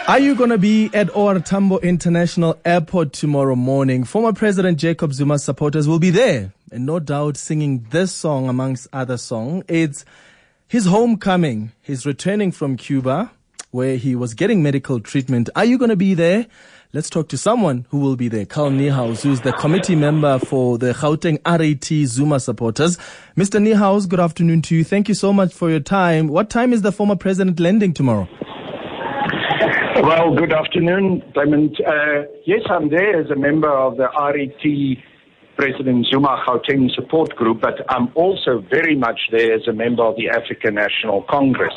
Are you going to be at OR Tambo International Airport tomorrow morning? Former President Jacob Zuma's supporters will be there, and no doubt singing this song amongst other songs. It's his homecoming. He's returning from Cuba, where he was getting medical treatment. Are you going to be there? Let's talk to someone who will be there. Carl Niehaus, who's the committee member for the Gauteng RAT Zuma supporters. Mr. Niehaus, good afternoon to you. Thank you so much for your time. What time is the former president landing tomorrow? Well, good afternoon, Clement. Yes, I'm there as a member of the RAT President Zuma Gauteng support group, but I'm also very much there as a member of the African National Congress.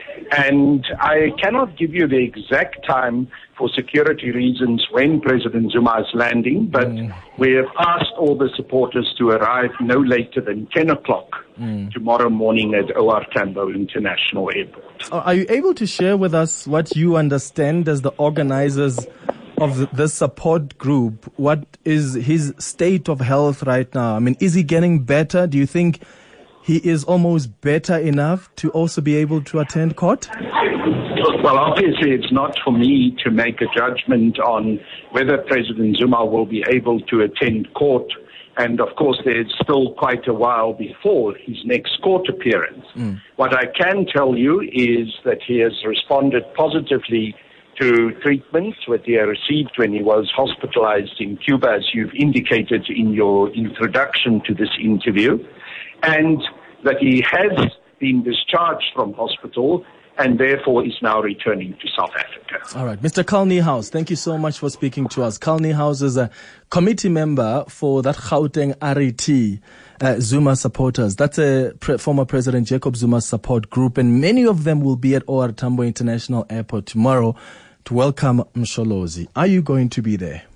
And I cannot give you the exact time for security reasons when President Zuma is landing, but we have asked all the supporters to arrive no later than 10 o'clock tomorrow morning at OR Tambo International Airport. Are you able to share with us what you understand as the organizers of this support group? What is his state of health right now? I mean, is he getting better? Do you think he is almost better enough to also be able to attend court? Well, obviously, it's not for me to make a judgment on whether President Zuma will be able to attend court. And, of course, there's still quite a while before his next court appearance. What I can tell you is that he has responded positively to treatment that he received when he was hospitalized in Cuba, as you've indicated in your introduction to this interview, and that he has been discharged from hospital and therefore is now returning to South Africa. All right. Mr. Carl Niehaus, thank you so much for speaking to us. Carl Niehaus is a committee member for that Gauteng RAT Zuma supporters. That's a former President Jacob Zuma's support group, and many of them will be at OR Tambo International Airport tomorrow to welcome Msholozi. Are you going to be there?